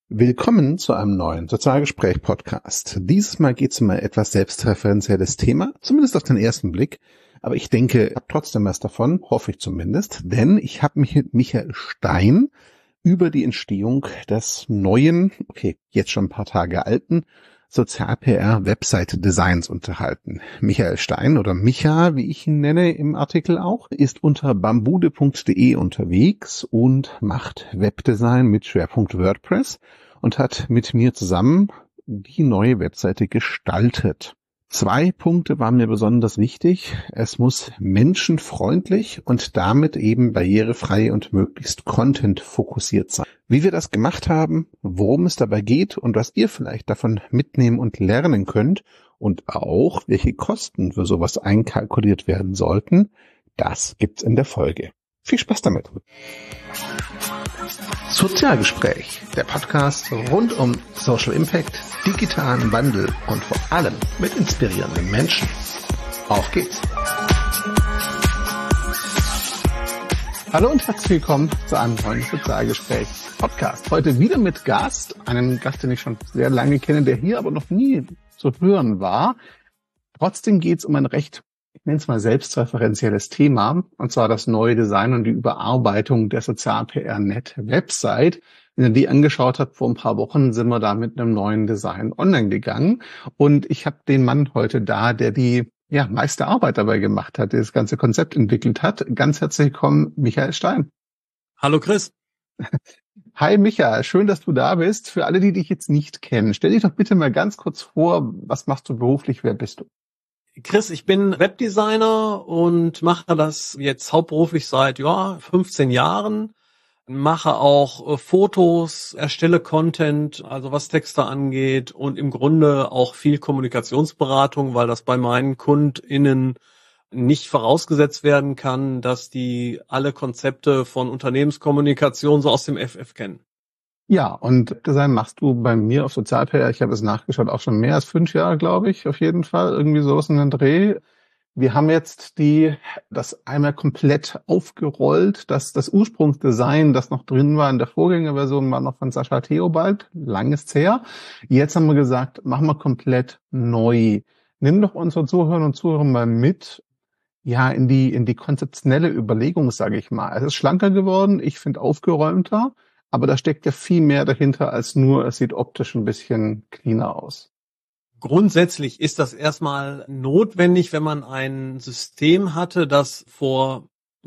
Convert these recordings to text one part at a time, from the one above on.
Willkommen zu einem neuen Sozialgespräch-Podcast. Dieses Mal geht es um ein etwas selbstreferenzielles Thema, zumindest auf den ersten Blick. Aber ich denke, ich habe trotzdem was davon, hoffe ich zumindest, denn ich habe mich mit Michael Stein über die Entstehung des neuen, jetzt schon ein paar Tage alten, Sozial-PR-Webseite-Designs unterhalten. Michael Stein oder Micha, wie ich ihn nenne im Artikel auch, ist unter bambude.de unterwegs und macht Webdesign mit Schwerpunkt WordPress und hat mit mir zusammen die neue Webseite gestaltet. 2 Punkte waren mir besonders wichtig. Es muss menschenfreundlich und damit eben barrierefrei und möglichst contentfokussiert sein. Wie wir das gemacht haben, worum es dabei geht und was ihr vielleicht davon mitnehmen und lernen könnt und auch, welche Kosten für sowas einkalkuliert werden sollten, das gibt's in der Folge. Viel Spaß damit! Sozialgespräch, der Podcast rund um Social Impact, digitalen Wandel und vor allem mit inspirierenden Menschen. Auf geht's! Hallo und herzlich willkommen zu einem neuen Sozialgespräch-Podcast. Heute wieder mit Gast, einem Gast, den ich schon sehr lange kenne, der hier aber noch nie zu hören war. Trotzdem geht's um ein recht, ich nenne es mal selbstreferenzielles Thema, und zwar das neue Design und die Überarbeitung der Sozial-PR-Net-Website. Wenn ihr die angeschaut habt, vor ein paar Wochen sind wir da mit einem neuen Design online gegangen. Und ich habe den Mann heute da, der die meiste Arbeit dabei gemacht hat, der das ganze Konzept entwickelt hat. Ganz herzlich willkommen, Michael Stein. Hallo Chris. Hi Micha, schön, dass du da bist. Für alle, die dich jetzt nicht kennen, stell dich doch bitte mal ganz kurz vor, was machst du beruflich, wer bist du? Chris, ich bin Webdesigner und mache das jetzt hauptberuflich seit 15 Jahren. Mache auch Fotos, erstelle Content, also was Texte angeht und im Grunde auch viel Kommunikationsberatung, weil das bei meinen KundInnen nicht vorausgesetzt werden kann, dass die alle Konzepte von Unternehmenskommunikation so aus dem FF kennen. Ja, und Design machst du bei mir auf Sozial-PR, ich habe es nachgeschaut, auch schon mehr als 5 Jahre, glaube ich, auf jeden Fall, irgendwie sowas in den Dreh. Wir haben jetzt das einmal komplett aufgerollt, das Ursprungsdesign, das noch drin war in der Vorgängerversion, war noch von Sascha Theobald, lang ist's her. Jetzt haben wir gesagt, machen wir komplett neu. Nimm doch unsere Zuhörerinnen und Zuhörer mal mit, in die konzeptionelle Überlegung, sage ich mal. Es ist schlanker geworden, ich finde aufgeräumter. Aber da steckt ja viel mehr dahinter als nur, es sieht optisch ein bisschen cleaner aus. Grundsätzlich ist das erstmal notwendig, wenn man ein System hatte, das vor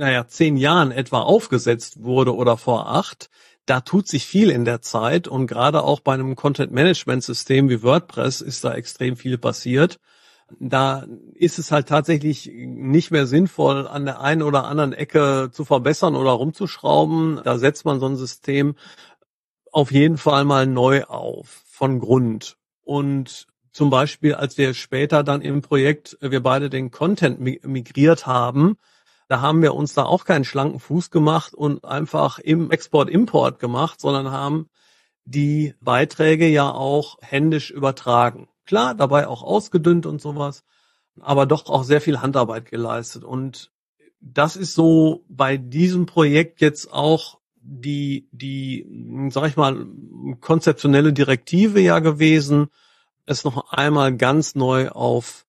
10 Jahren etwa aufgesetzt wurde oder vor 8. Da tut sich viel in der Zeit und gerade auch bei einem Content-Management-System wie WordPress ist da extrem viel passiert. Da ist es halt tatsächlich nicht mehr sinnvoll, an der einen oder anderen Ecke zu verbessern oder rumzuschrauben. Da setzt man so ein System auf jeden Fall mal neu auf, von Grund. Und zum Beispiel, als wir später dann im Projekt, wir beide den Content migriert haben, da haben wir uns da auch keinen schlanken Fuß gemacht und einfach im Export-Import gemacht, sondern haben die Beiträge ja auch händisch übertragen. Klar, dabei auch ausgedünnt und sowas, aber doch auch sehr viel Handarbeit geleistet. Und das ist so bei diesem Projekt jetzt auch die, sag ich mal, konzeptionelle Direktive ja gewesen, es noch einmal ganz neu auf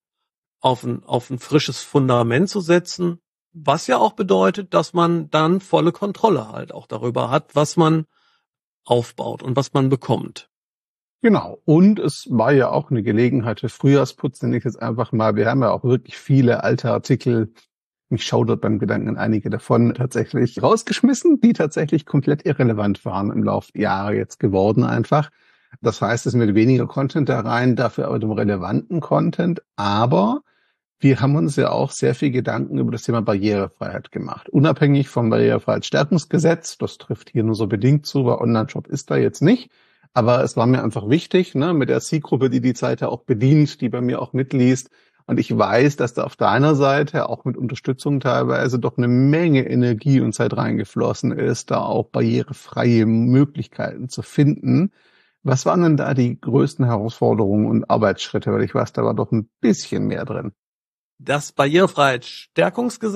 ein frisches Fundament zu setzen, was ja auch bedeutet, dass man dann volle Kontrolle halt auch darüber hat, was man aufbaut und was man bekommt. Genau. Und es war ja auch eine Gelegenheit für Frühjahrsputz, nenne ich jetzt einfach mal. Wir haben ja auch wirklich viele alte Artikel. Mich schaudert beim Gedanken an einige davon tatsächlich rausgeschmissen, die tatsächlich komplett irrelevant waren im Laufe der Jahre jetzt geworden einfach. Das heißt, es mit weniger Content da rein, dafür aber dem relevanten Content. Aber wir haben uns ja auch sehr viel Gedanken über das Thema Barrierefreiheit gemacht. Unabhängig vom Barrierefreiheitsstärkungsgesetz, das trifft hier nur so bedingt zu, weil Online-Shop ist da jetzt nicht. Aber es war mir einfach wichtig, mit der Zielgruppe, die Seite auch bedient, die bei mir auch mitliest. Und ich weiß, dass da auf deiner Seite auch mit Unterstützung teilweise doch eine Menge Energie und Zeit reingeflossen ist, da auch barrierefreie Möglichkeiten zu finden. Was waren denn da die größten Herausforderungen und Arbeitsschritte? Weil ich weiß, da war doch ein bisschen mehr drin. Das Barrierefreiheitsstärkungsgesetz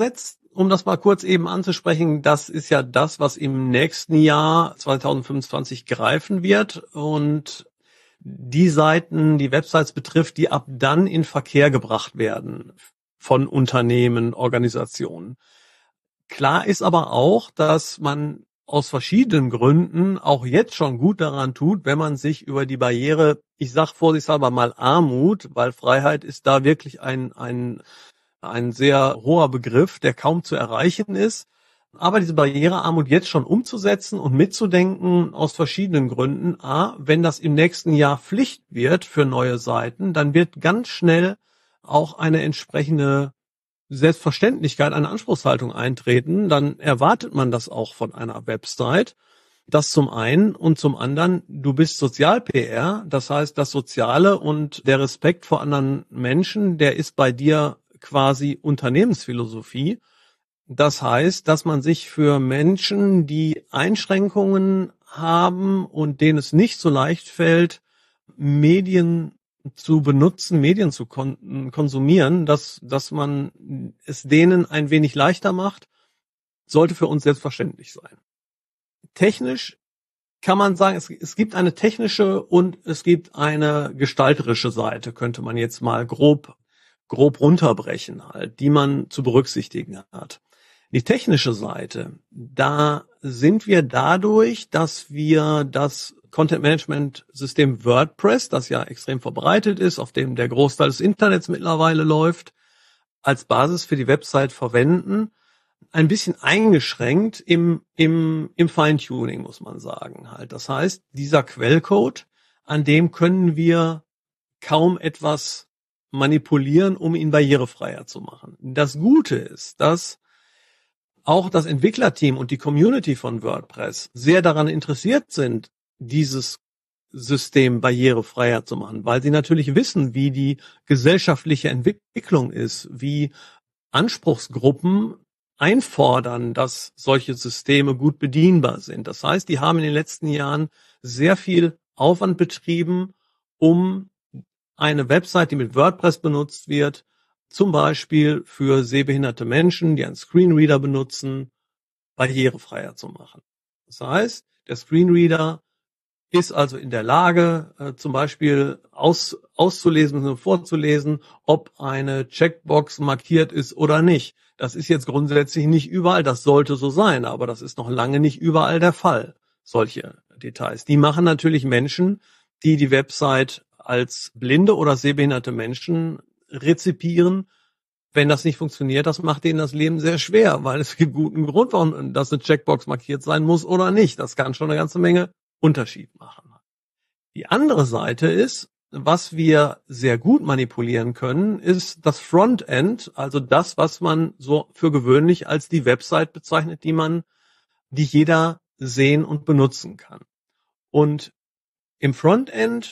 um das mal kurz eben anzusprechen, das ist ja das, was im nächsten Jahr 2025 greifen wird und die Seiten, die Websites betrifft, die ab dann in Verkehr gebracht werden von Unternehmen, Organisationen. Klar ist aber auch, dass man aus verschiedenen Gründen auch jetzt schon gut daran tut, wenn man sich über die Barriere, ich sag vorsichtshalber mal Armut, weil Freiheit ist da wirklich ein sehr hoher Begriff, der kaum zu erreichen ist. Aber diese Barrierearmut jetzt schon umzusetzen und mitzudenken aus verschiedenen Gründen. A, wenn das im nächsten Jahr Pflicht wird für neue Seiten, dann wird ganz schnell auch eine entsprechende Selbstverständlichkeit, eine Anspruchshaltung eintreten. Dann erwartet man das auch von einer Website. Das zum einen und zum anderen, du bist Sozial-PR. Das heißt, das Soziale und der Respekt vor anderen Menschen, der ist bei dir quasi Unternehmensphilosophie. Das heißt, dass man sich für Menschen, die Einschränkungen haben und denen es nicht so leicht fällt, Medien zu benutzen, Medien zu konsumieren, dass man es denen ein wenig leichter macht, sollte für uns selbstverständlich sein. Technisch kann man sagen, es gibt eine technische und es gibt eine gestalterische Seite, könnte man jetzt mal grob runterbrechen halt, die man zu berücksichtigen hat. Die technische Seite, da sind wir dadurch, dass wir das Content-Management-System WordPress, das ja extrem verbreitet ist, auf dem der Großteil des Internets mittlerweile läuft, als Basis für die Website verwenden, ein bisschen eingeschränkt im Feintuning, muss man sagen halt. Das heißt, dieser Quellcode, an dem können wir kaum etwas manipulieren, um ihn barrierefreier zu machen. Das Gute ist, dass auch das Entwicklerteam und die Community von WordPress sehr daran interessiert sind, dieses System barrierefreier zu machen, weil sie natürlich wissen, wie die gesellschaftliche Entwicklung ist, wie Anspruchsgruppen einfordern, dass solche Systeme gut bedienbar sind. Das heißt, die haben in den letzten Jahren sehr viel Aufwand betrieben, um eine Website, die mit WordPress benutzt wird, zum Beispiel für sehbehinderte Menschen, die einen Screenreader benutzen, barrierefreier zu machen. Das heißt, der Screenreader ist also in der Lage, zum Beispiel auszulesen, vorzulesen, ob eine Checkbox markiert ist oder nicht. Das ist jetzt grundsätzlich nicht überall, das sollte so sein, aber das ist noch lange nicht überall der Fall, solche Details. Die machen natürlich Menschen, die die Website als blinde oder sehbehinderte Menschen rezipieren. Wenn das nicht funktioniert, das macht denen das Leben sehr schwer, weil es gibt guten Grund, warum das eine Checkbox markiert sein muss oder nicht. Das kann schon eine ganze Menge Unterschied machen. Die andere Seite ist, was wir sehr gut manipulieren können, ist das Frontend, also das, was man so für gewöhnlich als die Website bezeichnet, die jeder sehen und benutzen kann. Und im Frontend,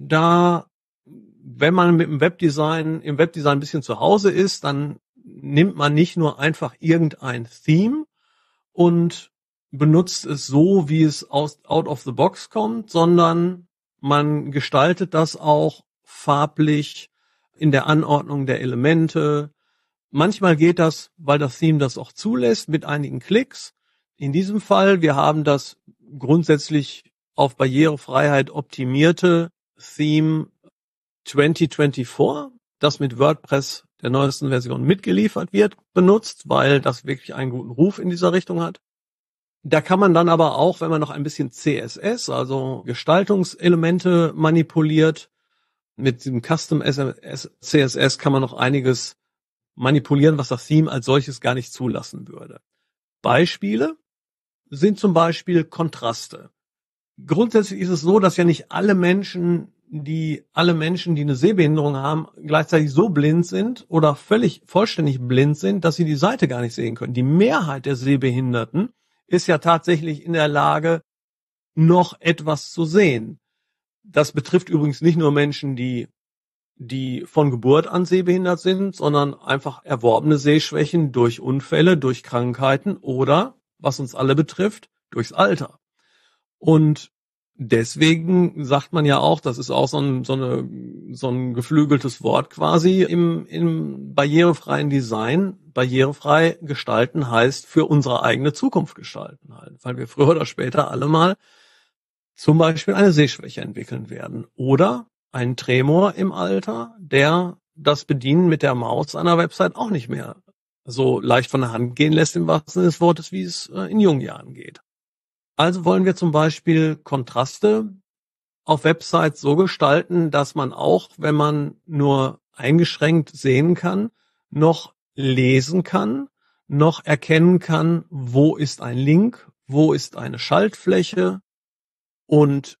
wenn man im Webdesign ein bisschen zu Hause ist, dann nimmt man nicht nur einfach irgendein Theme und benutzt es so, wie es out of the box kommt, sondern man gestaltet das auch farblich in der Anordnung der Elemente. Manchmal geht das, weil das Theme das auch zulässt, mit einigen Klicks. In diesem Fall, wir haben das grundsätzlich auf Barrierefreiheit optimierte Theme 2024, das mit WordPress der neuesten Version mitgeliefert wird, benutzt, weil das wirklich einen guten Ruf in dieser Richtung hat. Da kann man dann aber auch, wenn man noch ein bisschen CSS, also Gestaltungselemente manipuliert, mit diesem Custom CSS kann man noch einiges manipulieren, was das Theme als solches gar nicht zulassen würde. Beispiele sind zum Beispiel Kontraste. Grundsätzlich ist es so, dass ja nicht alle Menschen, die eine Sehbehinderung haben, gleichzeitig so blind sind oder vollständig blind sind, dass sie die Seite gar nicht sehen können. Die Mehrheit der Sehbehinderten ist ja tatsächlich in der Lage, noch etwas zu sehen. Das betrifft übrigens nicht nur Menschen, die von Geburt an sehbehindert sind, sondern einfach erworbene Sehschwächen durch Unfälle, durch Krankheiten oder, was uns alle betrifft, durchs Alter. Und deswegen sagt man ja auch, das ist auch so ein geflügeltes Wort quasi im barrierefreien Design. Barrierefrei gestalten heißt für unsere eigene Zukunft gestalten halt, weil wir früher oder später alle mal zum Beispiel eine Sehschwäche entwickeln werden oder einen Tremor im Alter, der das Bedienen mit der Maus einer Website auch nicht mehr so leicht von der Hand gehen lässt im wahrsten Sinne des Wortes, wie es in jungen Jahren geht. Also wollen wir zum Beispiel Kontraste auf Websites so gestalten, dass man auch, wenn man nur eingeschränkt sehen kann, noch lesen kann, noch erkennen kann, wo ist ein Link, wo ist eine Schaltfläche. Und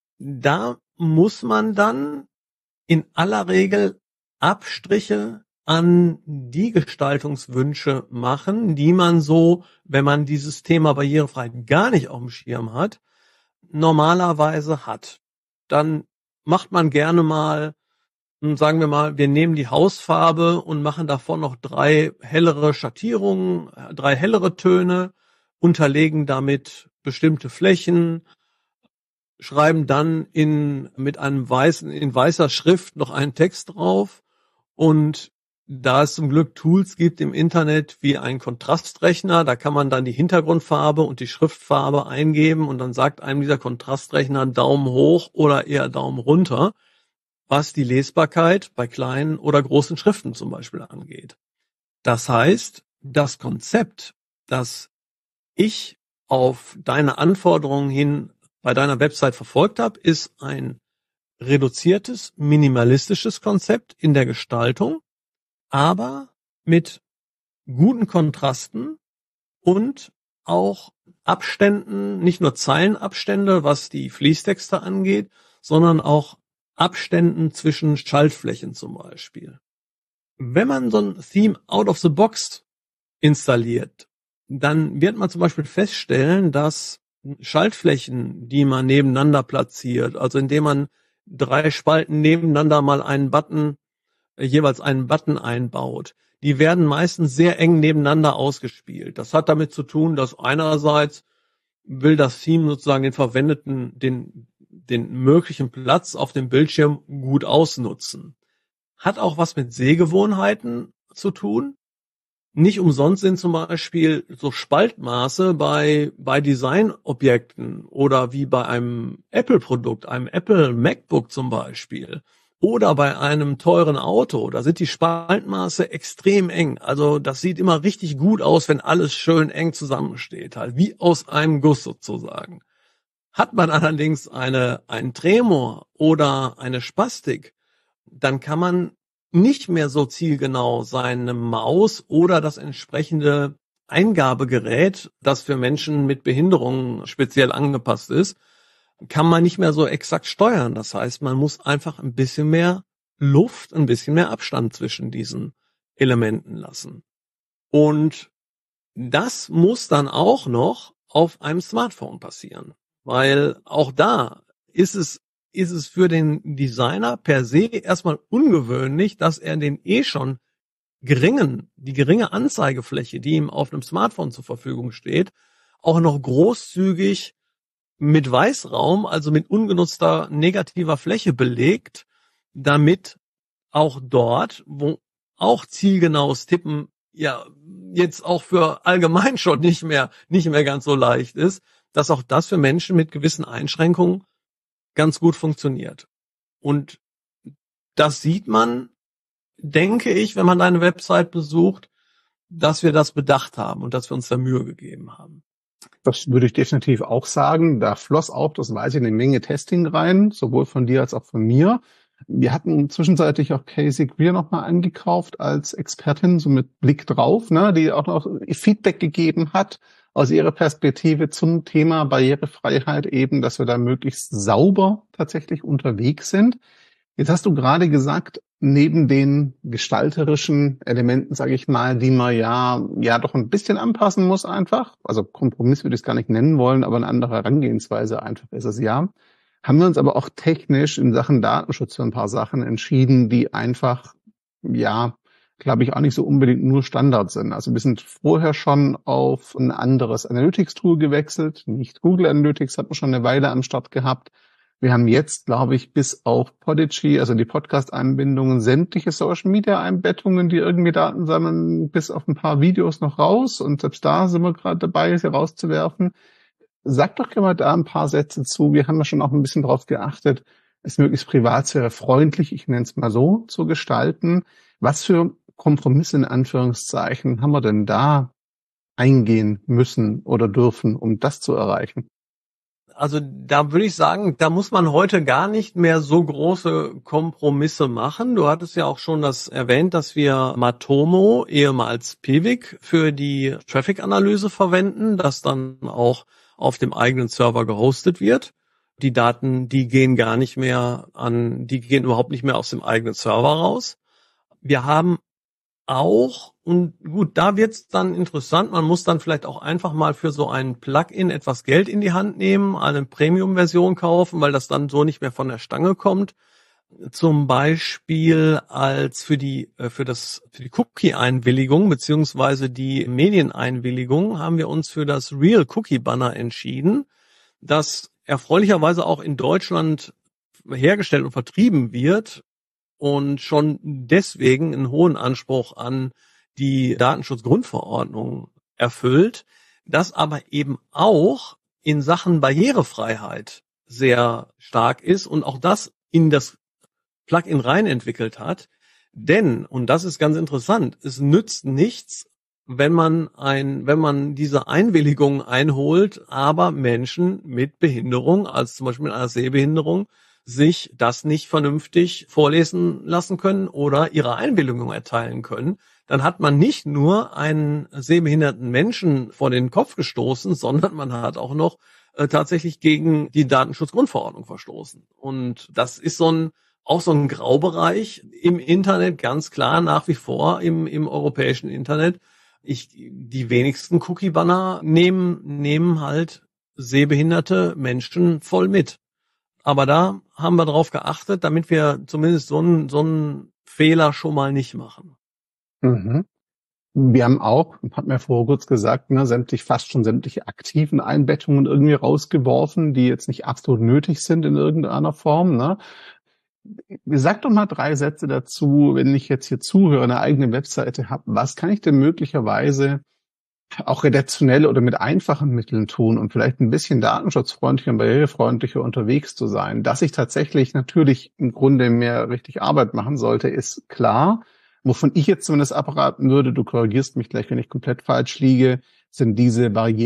da muss man dann in aller Regel Abstriche an die Gestaltungswünsche machen, die man so, wenn man dieses Thema Barrierefreiheit gar nicht auf dem Schirm hat, normalerweise hat. Dann macht man gerne mal, sagen wir mal, wir nehmen die Hausfarbe und machen davon noch 3 hellere Schattierungen, 3 hellere Töne, unterlegen damit bestimmte Flächen, schreiben dann in weißer Schrift noch einen Text drauf. Und da es zum Glück Tools gibt im Internet wie ein Kontrastrechner, da kann man dann die Hintergrundfarbe und die Schriftfarbe eingeben und dann sagt einem dieser Kontrastrechner Daumen hoch oder eher Daumen runter, was die Lesbarkeit bei kleinen oder großen Schriften zum Beispiel angeht. Das heißt, das Konzept, das ich auf deine Anforderungen hin bei deiner Website verfolgt habe, ist ein reduziertes, minimalistisches Konzept in der Gestaltung, aber mit guten Kontrasten und auch Abständen, nicht nur Zeilenabstände, was die Fließtexte angeht, sondern auch Abständen zwischen Schaltflächen zum Beispiel. Wenn man so ein Theme out of the box installiert, dann wird man zum Beispiel feststellen, dass Schaltflächen, die man nebeneinander platziert, also indem man 3 Spalten nebeneinander mal jeweils einen Button einbaut, die werden meistens sehr eng nebeneinander ausgespielt. Das hat damit zu tun, dass einerseits will das Theme sozusagen den möglichen Platz auf dem Bildschirm gut ausnutzen. Hat auch was mit Sehgewohnheiten zu tun. Nicht umsonst sind zum Beispiel so Spaltmaße bei Designobjekten oder wie bei einem Apple-Produkt, einem Apple MacBook zum Beispiel oder bei einem teuren Auto, da sind die Spaltmaße extrem eng. Also das sieht immer richtig gut aus, wenn alles schön eng zusammensteht, halt wie aus einem Guss sozusagen. Hat man allerdings einen Tremor oder eine Spastik, dann kann man nicht mehr so zielgenau seine Maus oder das entsprechende Eingabegerät, das für Menschen mit Behinderungen speziell angepasst ist, kann man nicht mehr so exakt steuern. Das heißt, man muss einfach ein bisschen mehr Luft, ein bisschen mehr Abstand zwischen diesen Elementen lassen. Und das muss dann auch noch auf einem Smartphone passieren, weil auch da ist es für den Designer per se erstmal ungewöhnlich, dass er die geringe Anzeigefläche, die ihm auf einem Smartphone zur Verfügung steht, auch noch großzügig mit Weißraum, also mit ungenutzter negativer Fläche belegt, damit auch dort, wo auch zielgenaues Tippen ja jetzt auch für allgemein schon nicht mehr ganz so leicht ist, dass auch das für Menschen mit gewissen Einschränkungen ganz gut funktioniert. Und das sieht man, denke ich, wenn man deine Website besucht, dass wir das bedacht haben und dass wir uns da Mühe gegeben haben. Das würde ich definitiv auch sagen. Da floss auch, das weiß ich, eine Menge Testing rein, sowohl von dir als auch von mir. Wir hatten zwischenzeitlich auch Casey Greer nochmal angekauft als Expertin, so mit Blick drauf, ne, die auch noch Feedback gegeben hat aus ihrer Perspektive zum Thema Barrierefreiheit eben, dass wir da möglichst sauber tatsächlich unterwegs sind. Jetzt hast du gerade gesagt, neben den gestalterischen Elementen, sage ich mal, die man ja doch ein bisschen anpassen muss einfach, also Kompromiss würde ich es gar nicht nennen wollen, aber eine andere Herangehensweise einfach ist es ja, haben wir uns aber auch technisch in Sachen Datenschutz für ein paar Sachen entschieden, die einfach, ja, glaube ich, auch nicht so unbedingt nur Standard sind. Also wir sind vorher schon auf ein anderes Analytics-Tool gewechselt. Nicht Google Analytics, hat man schon eine Weile am Start gehabt. Wir haben jetzt, glaube ich, bis auf Podigy, also die Podcast-Einbindungen, sämtliche Social-Media-Einbettungen, die irgendwie Daten sammeln, bis auf ein paar Videos noch raus. Und selbst da sind wir gerade dabei, sie rauszuwerfen. Sag doch gerne mal da ein paar Sätze zu. Wir haben ja schon auch ein bisschen darauf geachtet, es möglichst privatsphärefreundlich, ich nenne es mal so, zu gestalten. Was für Kompromisse in Anführungszeichen haben wir denn da eingehen müssen oder dürfen, um das zu erreichen? Also da würde ich sagen, da muss man heute gar nicht mehr so große Kompromisse machen. Du hattest ja auch schon das erwähnt, dass wir Matomo, ehemals Piwik, für die Traffic-Analyse verwenden, das dann auch auf dem eigenen Server gehostet wird. Die Daten, die gehen überhaupt nicht mehr aus dem eigenen Server raus. Wir haben auch, und gut, da wird's dann interessant, man muss dann vielleicht auch einfach mal für so ein Plugin etwas Geld in die Hand nehmen, eine Premium-Version kaufen, weil das dann so nicht mehr von der Stange kommt. Zum Beispiel als für die Cookie-Einwilligung beziehungsweise die Medieneinwilligung haben wir uns für das Real Cookie Banner entschieden, das erfreulicherweise auch in Deutschland hergestellt und vertrieben wird und schon deswegen einen hohen Anspruch an die Datenschutzgrundverordnung erfüllt, das aber eben auch in Sachen Barrierefreiheit sehr stark ist und auch das in das Plugin rein entwickelt hat. Denn, und das ist ganz interessant, es nützt nichts, wenn man diese Einwilligung einholt, aber Menschen mit Behinderung, als zum Beispiel mit einer Sehbehinderung, sich das nicht vernünftig vorlesen lassen können oder ihre Einwilligung erteilen können, dann hat man nicht nur einen sehbehinderten Menschen vor den Kopf gestoßen, sondern man hat auch noch tatsächlich gegen die Datenschutzgrundverordnung verstoßen. Und das ist auch so ein Graubereich im Internet, ganz klar nach wie vor im europäischen Internet. Die wenigsten Cookie-Banner nehmen halt sehbehinderte Menschen voll mit. Aber da haben wir drauf geachtet, damit wir zumindest so einen Fehler schon mal nicht machen. Mhm. Wir haben auch, hat mir vorher kurz gesagt, fast schon sämtliche aktiven Einbettungen irgendwie rausgeworfen, die jetzt nicht absolut nötig sind in irgendeiner Form. Ne? Sag doch mal 3 Sätze dazu, wenn ich jetzt hier zuhöre, eine eigene Webseite habe. Was kann ich denn möglicherweise auch redaktionell oder mit einfachen Mitteln tun, um vielleicht ein bisschen datenschutzfreundlicher und barrierefreundlicher unterwegs zu sein? Dass ich tatsächlich natürlich im Grunde mehr richtig Arbeit machen sollte, ist klar. Wovon ich jetzt zumindest abraten würde, du korrigierst mich gleich, wenn ich komplett falsch liege, sind diese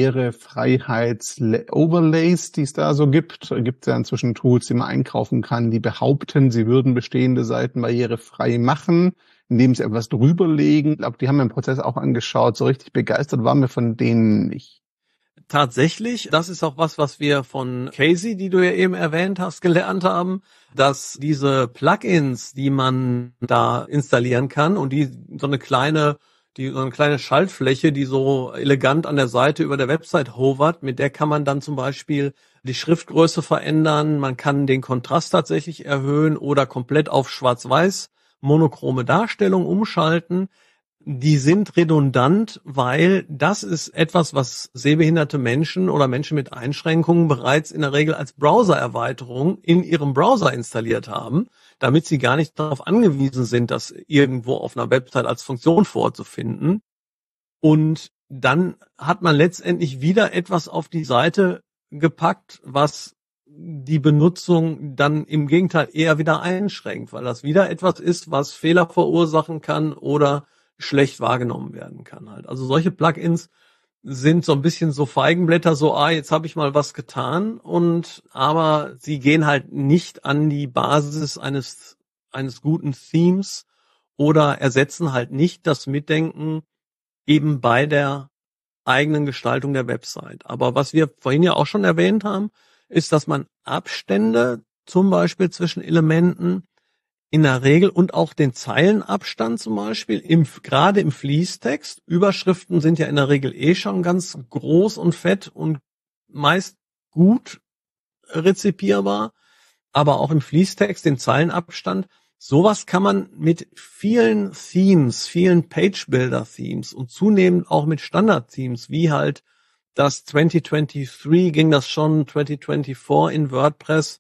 Barrierefreiheits-Overlays, die es da so gibt. Da gibt es ja inzwischen Tools, die man einkaufen kann, die behaupten, sie würden bestehende Seiten barrierefrei machen, indem sie etwas drüberlegen. Ich glaube, die haben wir im Prozess auch angeschaut. So richtig begeistert waren wir von denen nicht. Tatsächlich, das ist auch was wir von Casey, die du ja eben erwähnt hast, gelernt haben, dass diese Plugins, die man da installieren kann und so eine kleine Schaltfläche, die so elegant an der Seite über der Website hovert, mit der kann man dann zum Beispiel die Schriftgröße verändern, man kann den Kontrast tatsächlich erhöhen oder komplett auf Schwarz-Weiß monochrome Darstellung umschalten. Die sind redundant, weil das ist etwas, was sehbehinderte Menschen oder Menschen mit Einschränkungen bereits in der Regel als Browser-Erweiterung in ihrem Browser installiert haben, damit sie gar nicht darauf angewiesen sind, das irgendwo auf einer Website als Funktion vorzufinden. Und dann hat man letztendlich wieder etwas auf die Seite gepackt, was die Benutzung dann im Gegenteil eher wieder einschränkt, weil das wieder etwas ist, was Fehler verursachen kann oder schlecht wahrgenommen werden kann halt. Also solche Plugins sind so ein bisschen so Feigenblätter, so, jetzt habe ich mal was getan aber sie gehen halt nicht an die Basis eines guten Themes oder ersetzen halt nicht das Mitdenken eben bei der eigenen Gestaltung der Website. Aber was wir vorhin ja auch schon erwähnt haben, ist, dass man Abstände zum Beispiel zwischen Elementen in der Regel und auch den Zeilenabstand zum Beispiel, gerade im Fließtext. Überschriften sind ja in der Regel schon ganz groß und fett und meist gut rezipierbar. Aber auch im Fließtext, den Zeilenabstand, Sowas kann man mit vielen Themes, vielen Page-Builder-Themes und zunehmend auch mit Standard-Themes, wie halt das 2023 ging das schon, 2024 in WordPress,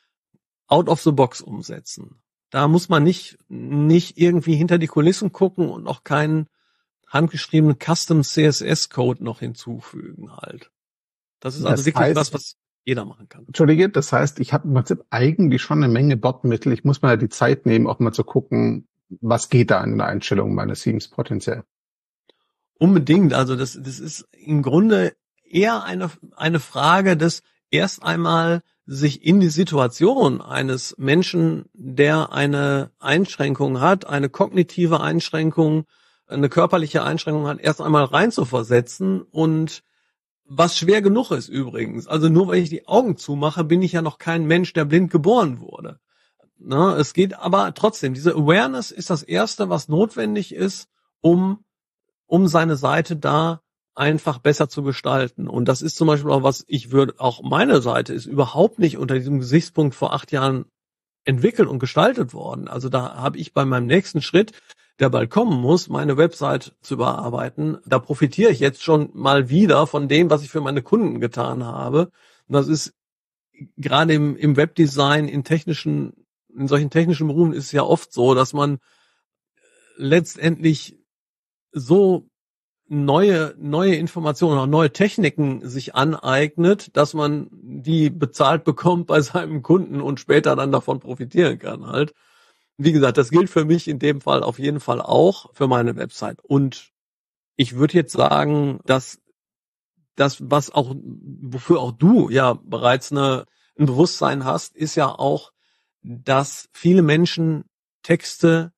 out of the box umsetzen. Da muss man nicht irgendwie hinter die Kulissen gucken und auch keinen handgeschriebenen Custom CSS-Code noch hinzufügen halt. Das ist also wirklich was jeder machen kann. Entschuldige, das heißt, ich habe im Prinzip eigentlich schon eine Menge Botmittel. Ich muss mal die Zeit nehmen, auch mal zu gucken, was geht da in der Einstellung meines Themes potenziell. Unbedingt. Also das ist im Grunde eher eine Frage des erst einmal sich in die Situation eines Menschen, der eine Einschränkung hat, eine kognitive Einschränkung, eine körperliche Einschränkung hat, erst einmal reinzuversetzen, und was schwer genug ist übrigens. Also nur weil ich die Augen zumache, bin ich ja noch kein Mensch, der blind geboren wurde. Na, es geht aber trotzdem, diese Awareness ist das Erste, was notwendig ist, um seine Seite da einfach besser zu gestalten. Und das ist zum Beispiel auch auch meine Seite ist überhaupt nicht unter diesem Gesichtspunkt vor 8 Jahren entwickelt und gestaltet worden. Also da habe ich bei meinem nächsten Schritt, der bald kommen muss, meine Website zu überarbeiten, da profitiere ich jetzt schon mal wieder von dem, was ich für meine Kunden getan habe. Und das ist gerade im Webdesign, in solchen technischen Berufen ist es ja oft so, dass man letztendlich so neue Informationen oder neue Techniken sich aneignet, dass man die bezahlt bekommt bei seinem Kunden und später dann davon profitieren kann halt. Wie gesagt, das gilt für mich in dem Fall auf jeden Fall auch für meine Website. Und ich würde jetzt sagen, dass das, wofür auch du ja bereits ein Bewusstsein hast, ist ja auch, dass viele Menschen Texte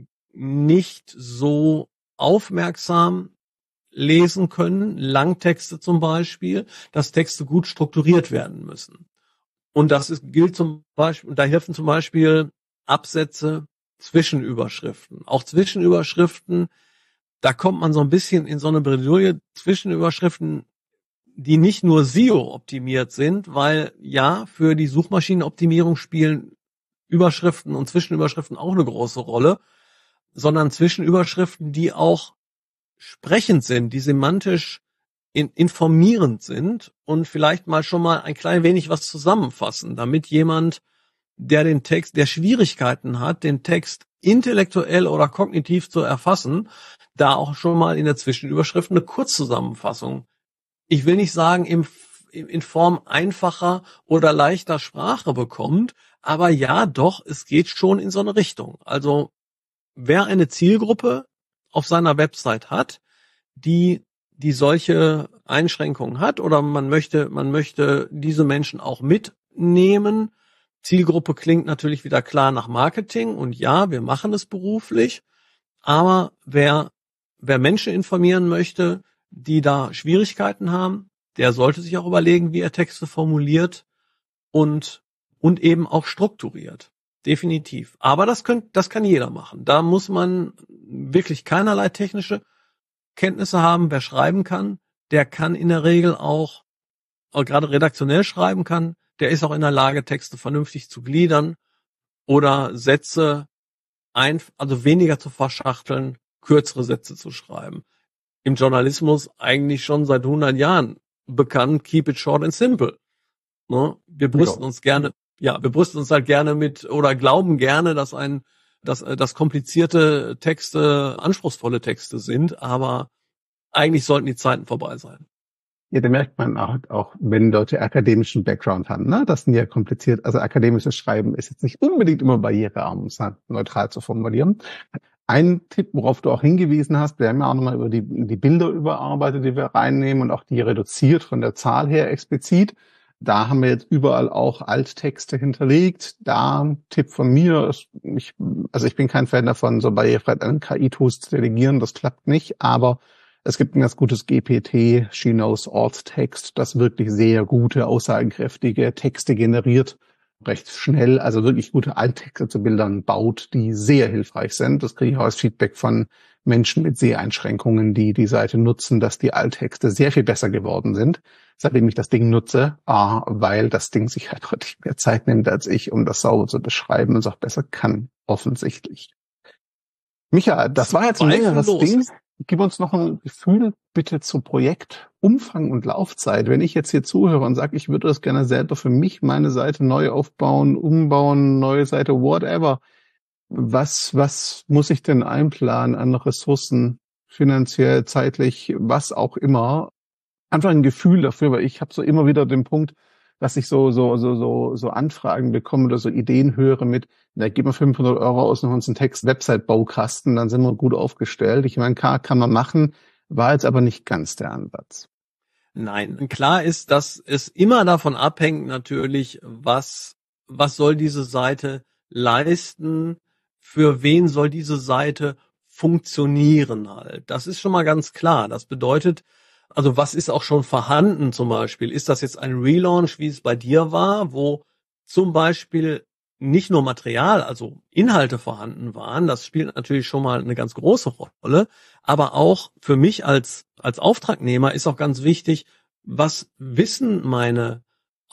nicht so aufmerksam lesen können, Langtexte zum Beispiel, dass Texte gut strukturiert werden müssen. Und gilt zum Beispiel, und da helfen zum Beispiel Absätze, Zwischenüberschriften. Auch Zwischenüberschriften, da kommt man so ein bisschen in so eine Bredouille, Zwischenüberschriften, die nicht nur SEO optimiert sind, weil ja, für die Suchmaschinenoptimierung spielen Überschriften und Zwischenüberschriften auch eine große Rolle, sondern Zwischenüberschriften, die auch sprechend sind, die semantisch informierend sind und vielleicht mal schon mal ein klein wenig was zusammenfassen, damit jemand, der Schwierigkeiten hat, den Text intellektuell oder kognitiv zu erfassen, da auch schon mal in der Zwischenüberschrift eine Kurzzusammenfassung. Ich will nicht sagen in Form einfacher oder leichter Sprache bekommt, aber ja, doch, es geht schon in so eine Richtung. Also wer eine Zielgruppe auf seiner Website hat, die solche Einschränkungen hat, oder man möchte diese Menschen auch mitnehmen. Zielgruppe klingt natürlich wieder klar nach Marketing, und ja, wir machen es beruflich, aber wer Menschen informieren möchte, die da Schwierigkeiten haben, der sollte sich auch überlegen, wie er Texte formuliert und eben auch strukturiert. Definitiv. Aber das kann jeder machen. Da muss man wirklich keinerlei technische Kenntnisse haben. Wer schreiben kann, der kann in der Regel auch gerade redaktionell schreiben kann, der ist auch in der Lage, Texte vernünftig zu gliedern oder Sätze also weniger zu verschachteln, kürzere Sätze zu schreiben. Im Journalismus eigentlich schon seit 100 Jahren bekannt, keep it short and simple. Ne? Wir brüsten uns halt gerne mit, oder glauben gerne, dass komplizierte Texte anspruchsvolle Texte sind, aber eigentlich sollten die Zeiten vorbei sein. Ja, da merkt man auch, wenn Leute akademischen Background haben, ne? Das sind ja kompliziert. Also akademisches Schreiben ist jetzt nicht unbedingt immer barrierearm, um es neutral zu formulieren. Ein Tipp, worauf du auch hingewiesen hast, wir haben ja auch nochmal über die Bilder überarbeitet, die wir reinnehmen, und auch die reduziert von der Zahl her explizit. Da haben wir jetzt überall auch Alttexte hinterlegt. Da ein Tipp von mir, ich bin kein Fan davon, so barrierefrei an KI-Tools zu delegieren, das klappt nicht, aber es gibt ein ganz gutes GPT, She Knows Alt Text, das wirklich sehr gute, aussagekräftige Texte generiert, recht schnell, also wirklich gute Alttexte zu Bildern baut, die sehr hilfreich sind. Das kriege ich auch als Feedback von Menschen mit Seheinschränkungen, die die Seite nutzen, dass die Alttexte sehr viel besser geworden sind, seitdem ich das Ding nutze, weil das Ding sich halt deutlich mehr Zeit nimmt als ich, um das sauber zu beschreiben und es auch besser kann, offensichtlich. Micha, das war jetzt ein längeres Ding. Gib uns noch ein Gefühl bitte zu Projektumfang und Laufzeit. Wenn ich jetzt hier zuhöre und sage, ich würde das gerne selber für mich, meine Seite neu aufbauen, umbauen, neue Seite, whatever. Was muss ich denn einplanen an Ressourcen, finanziell, zeitlich, was auch immer? Einfach ein Gefühl dafür, weil ich habe so immer wieder den Punkt, dass ich so Anfragen bekomme oder so Ideen höre mit, na, gib mir 500 € aus und uns einen Text-Website-Baukasten, dann sind wir gut aufgestellt. Ich meine, kann man machen, war jetzt aber nicht ganz der Ansatz. Nein, klar ist, dass es immer davon abhängt natürlich, was soll diese Seite leisten, für wen soll diese Seite funktionieren halt. Das ist schon mal ganz klar. Das bedeutet, also was ist auch schon vorhanden zum Beispiel? Ist das jetzt ein Relaunch, wie es bei dir war, wo zum Beispiel nicht nur Material, also Inhalte vorhanden waren, das spielt natürlich schon mal eine ganz große Rolle, aber auch für mich als Auftragnehmer ist auch ganz wichtig, was wissen meine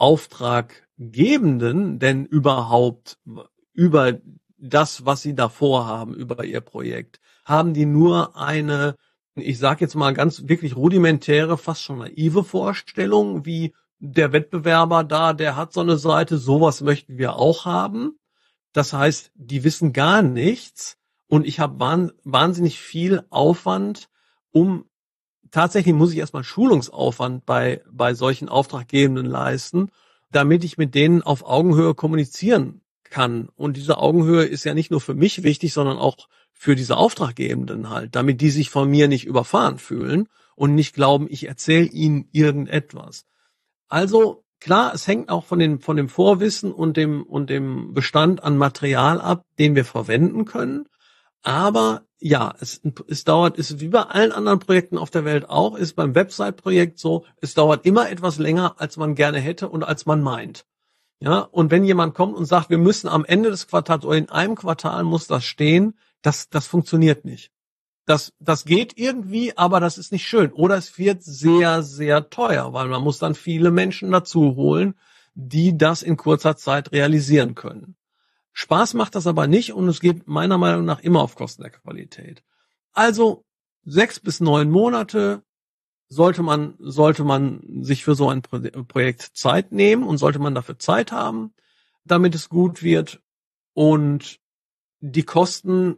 Auftraggebenden denn überhaupt über das, was sie da vorhaben, über ihr Projekt? Haben die nur eine, ich sage jetzt mal ganz wirklich rudimentäre, fast schon naive Vorstellung, wie der Wettbewerber da, der hat so eine Seite, sowas möchten wir auch haben. Das heißt, die wissen gar nichts und ich habe wahnsinnig viel Aufwand, tatsächlich muss ich erstmal Schulungsaufwand bei solchen Auftraggebenden leisten, damit ich mit denen auf Augenhöhe kommunizieren kann. Und diese Augenhöhe ist ja nicht nur für mich wichtig, sondern auch für diese Auftraggebenden halt, damit die sich von mir nicht überfahren fühlen und nicht glauben, ich erzähle ihnen irgendetwas. Also klar, es hängt auch von dem Vorwissen und dem Bestand an Material ab, den wir verwenden können. Aber ja, es ist wie bei allen anderen Projekten auf der Welt auch, ist beim Website-Projekt so, es dauert immer etwas länger, als man gerne hätte und als man meint. Ja, und wenn jemand kommt und sagt, wir müssen am Ende des Quartals oder in einem Quartal muss das stehen, das funktioniert nicht. Das geht irgendwie, aber das ist nicht schön. Oder es wird sehr, sehr teuer, weil man muss dann viele Menschen dazu holen, die das in kurzer Zeit realisieren können. Spaß macht das aber nicht und es geht meiner Meinung nach immer auf Kosten der Qualität. Also 6 bis 9 Monate sollte man sich für so ein Projekt Zeit nehmen und sollte man dafür Zeit haben, damit es gut wird. Und die Kosten,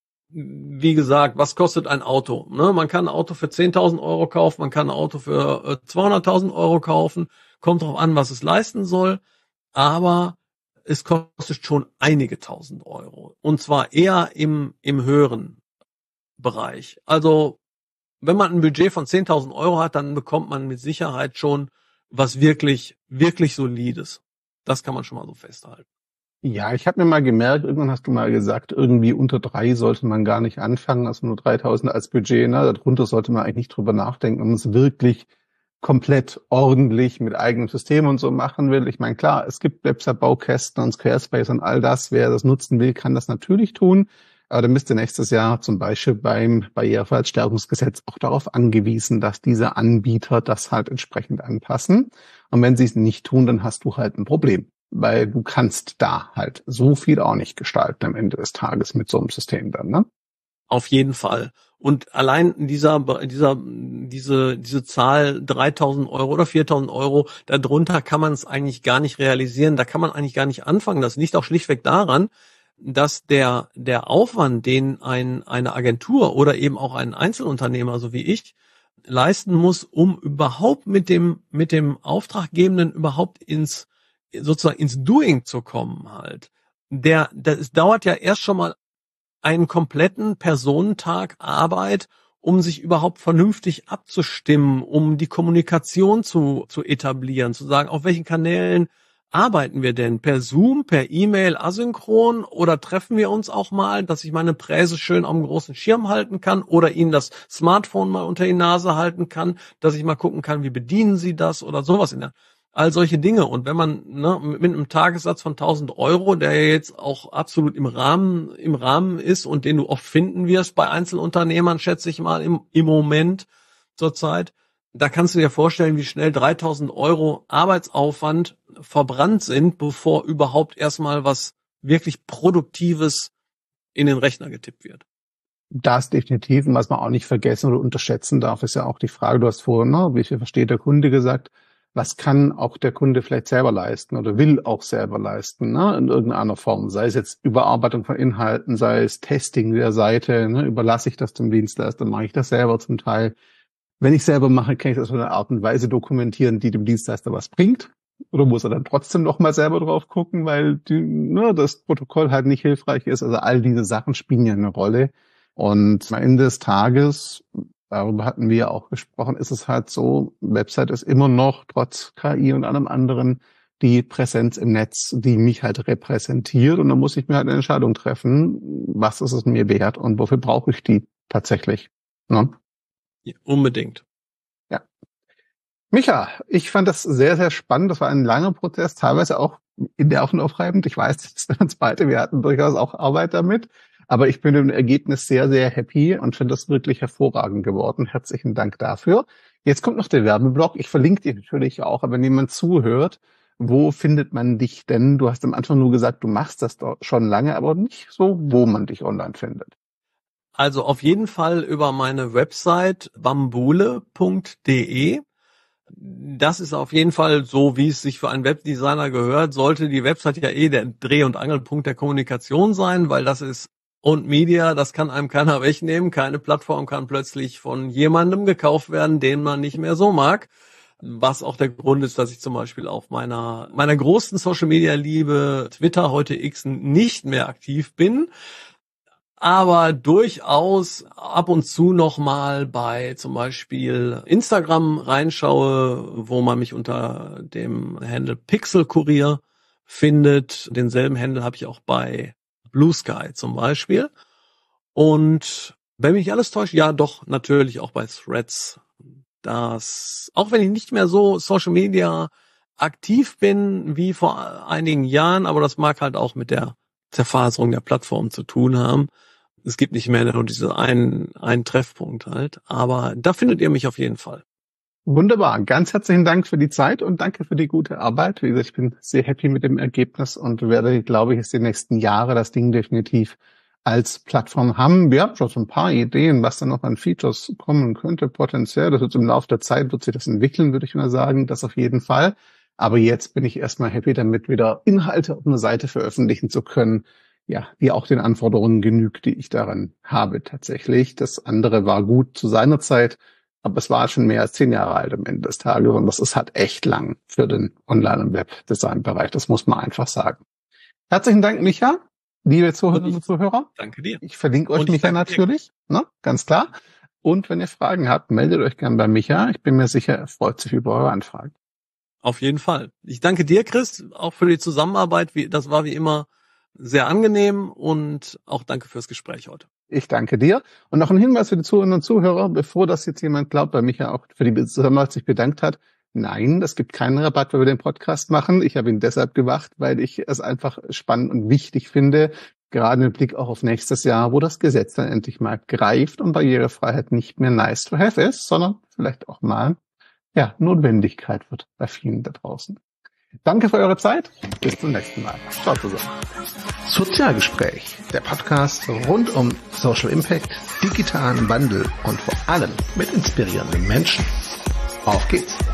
wie gesagt, was kostet ein Auto? Ne? Man kann ein Auto für 10.000 € kaufen, man kann ein Auto für 200.000 € kaufen. Kommt drauf an, was es leisten soll. Aber es kostet schon einige tausend Euro. Und zwar eher im höheren Bereich. Also wenn man ein Budget von 10.000 € hat, dann bekommt man mit Sicherheit schon was wirklich, wirklich Solides. Das kann man schon mal so festhalten. Ja, ich habe mir mal gemerkt, irgendwann hast du mal gesagt, irgendwie unter 3 sollte man gar nicht anfangen, also nur 3.000 als Budget. Ne? Darunter sollte man eigentlich nicht drüber nachdenken, wenn man es wirklich komplett ordentlich mit eigenem System und so machen will. Ich meine, klar, es gibt Website-Baukästen und Squarespace und all das. Wer das nutzen will, kann das natürlich tun. Aber dann müsste nächstes Jahr zum Beispiel beim Barrierefreiheitsstärkungsgesetz auch darauf angewiesen, dass diese Anbieter das halt entsprechend anpassen. Und wenn sie es nicht tun, dann hast du halt ein Problem. Weil du kannst da halt so viel auch nicht gestalten am Ende des Tages mit so einem System dann, ne? Auf jeden Fall. Und allein diese Zahl 3.000 € oder 4.000 €, darunter kann man es eigentlich gar nicht realisieren. Da kann man eigentlich gar nicht anfangen. Das liegt auch schlichtweg daran, dass der Aufwand, den eine Agentur oder eben auch ein Einzelunternehmer, so wie ich, leisten muss, um überhaupt mit dem Auftraggebenden überhaupt ins Doing zu kommen halt. Es dauert ja erst schon mal einen kompletten Personentag Arbeit, um sich überhaupt vernünftig abzustimmen, um die Kommunikation zu etablieren, zu sagen, auf welchen Kanälen arbeiten wir denn? Per Zoom, per E-Mail, asynchron oder treffen wir uns auch mal, dass ich meine Präse schön am großen Schirm halten kann oder Ihnen das Smartphone mal unter die Nase halten kann, dass ich mal gucken kann, wie bedienen Sie das oder sowas in der. all solche Dinge. Und wenn man mit einem Tagessatz von 1.000 Euro, der ja jetzt auch absolut im Rahmen ist und den du oft finden wirst bei Einzelunternehmern, schätze ich mal, im Moment zurzeit, da kannst du dir vorstellen, wie schnell 3.000 Euro Arbeitsaufwand verbrannt sind, bevor überhaupt erstmal was wirklich Produktives in den Rechner getippt wird. Das definitiv. Und was man auch nicht vergessen oder unterschätzen darf, ist ja auch die Frage, du hast vorhin, wie viel versteht der Kunde gesagt, was kann auch der Kunde vielleicht selber leisten oder will auch selber leisten, in irgendeiner Form. Sei es jetzt Überarbeitung von Inhalten, sei es Testing der Seite, überlasse ich das dem Dienstleister, mache ich das selber zum Teil. Wenn ich selber mache, kann ich das in einer Art und Weise dokumentieren, die dem Dienstleister was bringt. Oder muss er dann trotzdem noch mal selber drauf gucken, weil das Protokoll halt nicht hilfreich ist. Also all diese Sachen spielen ja eine Rolle. Und am Ende des Tages, darüber hatten wir ja auch gesprochen, ist es halt so, Website ist immer noch, trotz KI und allem anderen, die Präsenz im Netz, die mich halt repräsentiert. Und dann muss ich mir halt eine Entscheidung treffen, was ist es mir wert und wofür brauche ich die tatsächlich. Ne? Ja, unbedingt. Ja. Micha, ich fand das sehr, sehr spannend. Das war ein langer Prozess, teilweise auch nervenaufreibend. Ich weiß, das ist uns beide, wir hatten durchaus auch Arbeit damit. Aber ich bin mit dem Ergebnis sehr, sehr happy und finde das wirklich hervorragend geworden. Herzlichen Dank dafür. Jetzt kommt noch der Werbeblock. Ich verlinke dir natürlich auch, aber wenn jemand zuhört, wo findet man dich denn? Du hast am Anfang nur gesagt, du machst das doch schon lange, aber nicht so, wo man dich online findet. Also auf jeden Fall über meine Website bambule.de. Das ist auf jeden Fall so, wie es sich für einen Webdesigner gehört. Sollte die Website ja der Dreh- und Angelpunkt der Kommunikation sein, weil das ist und Media, das kann einem keiner wegnehmen. Keine Plattform kann plötzlich von jemandem gekauft werden, den man nicht mehr so mag. Was auch der Grund ist, dass ich zum Beispiel auf meiner großen Social-Media-Liebe Twitter, heute X, nicht mehr aktiv bin. Aber durchaus ab und zu nochmal bei zum Beispiel Instagram reinschaue, wo man mich unter dem Handle Pixelkurier findet. Denselben Handle habe ich auch bei Blue Sky zum Beispiel. Und wenn mich alles täuscht, ja doch, natürlich auch bei Threads. Das, auch wenn ich nicht mehr so Social Media aktiv bin wie vor einigen Jahren, aber das mag halt auch mit der Zerfaserung der Plattform zu tun haben. Es gibt nicht mehr nur diesen einen Treffpunkt halt, aber da findet ihr mich auf jeden Fall. Wunderbar. Ganz herzlichen Dank für die Zeit und danke für die gute Arbeit. Wie gesagt, ich bin sehr happy mit dem Ergebnis und werde, glaube ich, jetzt die nächsten Jahre das Ding definitiv als Plattform haben. Wir haben schon so ein paar Ideen, was da noch an Features kommen könnte, potenziell. Das wird im Laufe der Zeit, wird sich das entwickeln, würde ich mal sagen. Das auf jeden Fall. Aber jetzt bin ich erstmal happy damit, wieder Inhalte auf einer Seite veröffentlichen zu können, ja, die auch den Anforderungen genügt, die ich daran habe tatsächlich. Das andere war gut zu seiner Zeit, aber es war schon mehr als 10 Jahre alt am Ende des Tages und das ist halt echt lang für den Online- und Webdesign-Bereich. Das muss man einfach sagen. Herzlichen Dank, Micha, liebe Zuhörerinnen und Zuhörer. Danke dir. Ich verlinke euch Micha natürlich, ganz klar. Und wenn ihr Fragen habt, meldet euch gern bei Micha. Ich bin mir sicher, er freut sich über eure Anfragen. Auf jeden Fall. Ich danke dir, Chris, auch für die Zusammenarbeit. Das war wie immer sehr angenehm und auch danke fürs Gespräch heute. Ich danke dir. Und noch ein Hinweis für die Zuhörerinnen und Zuhörer, bevor das jetzt jemand glaubt, weil Micha auch für die Zusammenarbeit sich bedankt hat. Nein, es gibt keinen Rabatt, weil wir den Podcast machen. Ich habe ihn deshalb gemacht, weil ich es einfach spannend und wichtig finde, gerade mit Blick auch auf nächstes Jahr, wo das Gesetz dann endlich mal greift und Barrierefreiheit nicht mehr nice to have ist, sondern vielleicht auch mal Notwendigkeit wird bei vielen da draußen. Danke für eure Zeit. Bis zum nächsten Mal. Ciao zusammen. Sozialgespräch, der Podcast rund um Social Impact, digitalen Wandel und vor allem mit inspirierenden Menschen. Auf geht's.